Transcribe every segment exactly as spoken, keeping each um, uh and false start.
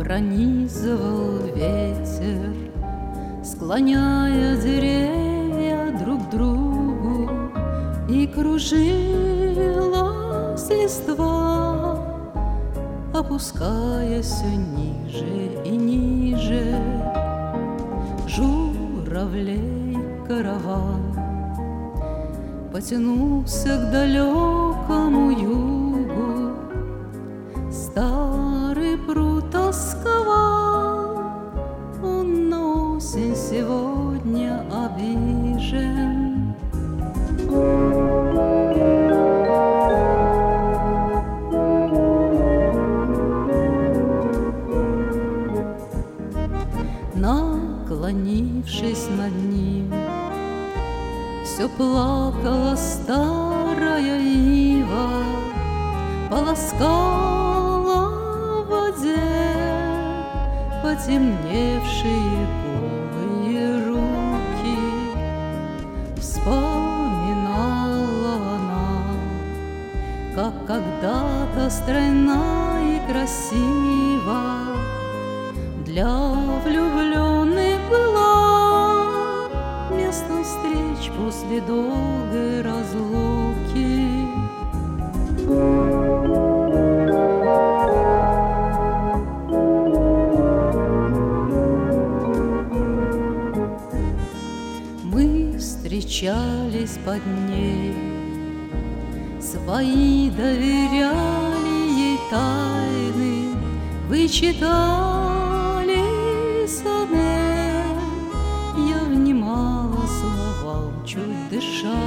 пронизывал ветер, склоняя деревья друг к другу, и кружилась листва, опускаясь все ниже и ниже. Журавлей караван потянулся к далекому югу. Старый пруд тосковал, он на осень сегодня обижен. Наклонившись над ним, все плакала старая ива, полоскала в воде потемневшие голые руки. Вспоминала она, как когда-то стройна и красива для влюбленных была местом встреч после долгой разлуки. Мы встречались под ней, свои доверяли ей тайны, вычитали сады. Я внимала словам, чуть дыша,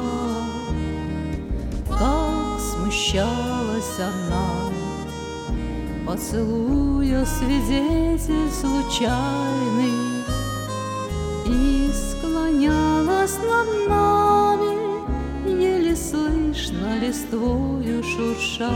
как смущалась она, поцелуя свидетель случайный, и склонялась над нами, еле слышно листвою шурша.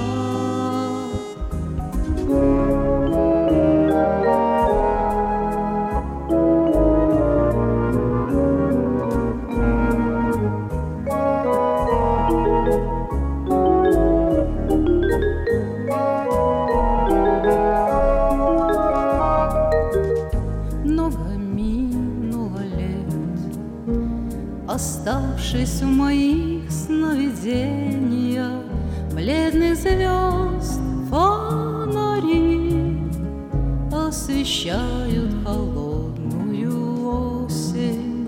Оставшись в моих сновидениях, бледных звезд фонари освещают холодную осень.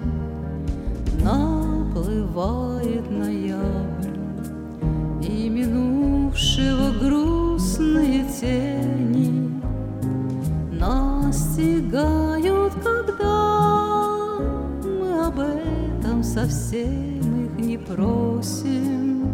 Наплывает ноябрь, и минувшего грустные тени настигают, когда мы об этом совсем их не просим.